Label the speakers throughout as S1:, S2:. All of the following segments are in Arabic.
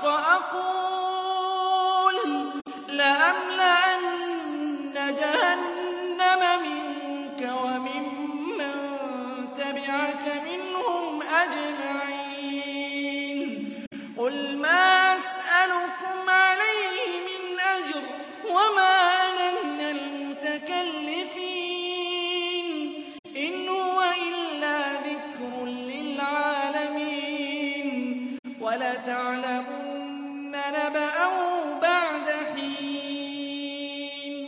S1: الْحَقَّ أَقُولُ لَأَمْلَأَنَّ جَهَنَّمَ مِنكَ وَمِمَّن تَبِعَكَ مِنْهُمْ أَجْمَعِينَ قُلْ مَا أَسْأَلُكُمْ عَلَيْهِ مِنْ أَجْرٍ وَمَا أَنَا مِنَ الْمُتَكَلِّفِينَ إِنْ هُوَ إِلَّا ذِكْرٌ لِّلْعَالَمِينَ وَلَتَعْلَمُنَّ نَبَأَهُ بَعْدَ حِينٍ.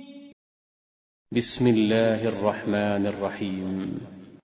S2: بسم الله الرحمن الرحيم.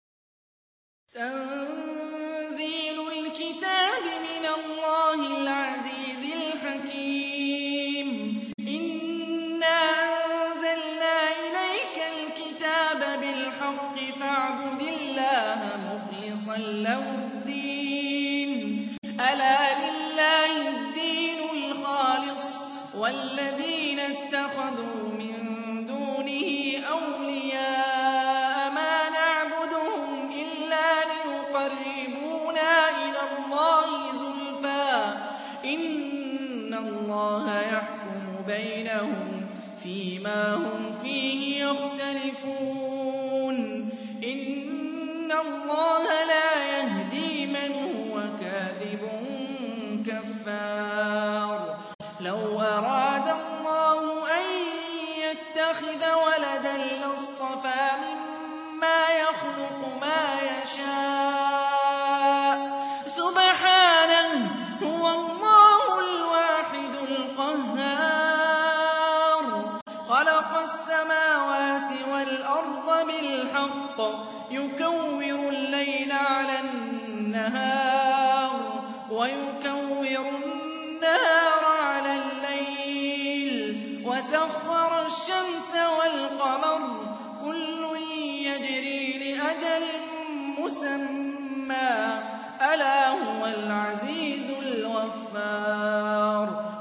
S1: تنزيل الكتاب من الله العزيز الحكيم. إنا أنزلنا إليك الكتاب بالحق فاعبد الله مخلصا له الدين. ألا لله الدين الخالص والذين اتخذوا من دونه أولياء ما نعبدهم إلا ليقربونا إلى الله زلفى إن الله يحكم بينهم فيما هم فيه يختلفون. إن الله لا يهدي من هو كاذب كفار. لو أراد الله أن يتخذ ولدا لاصطفى مما يخلق ما يشاء سبحانه هو الله الواحد القهار. خلق السماوات والأرض بالحق يكور الليل على النهار ويكور النهار على الليل وسخر الشمس والقمر كل يجري لأجل مسمى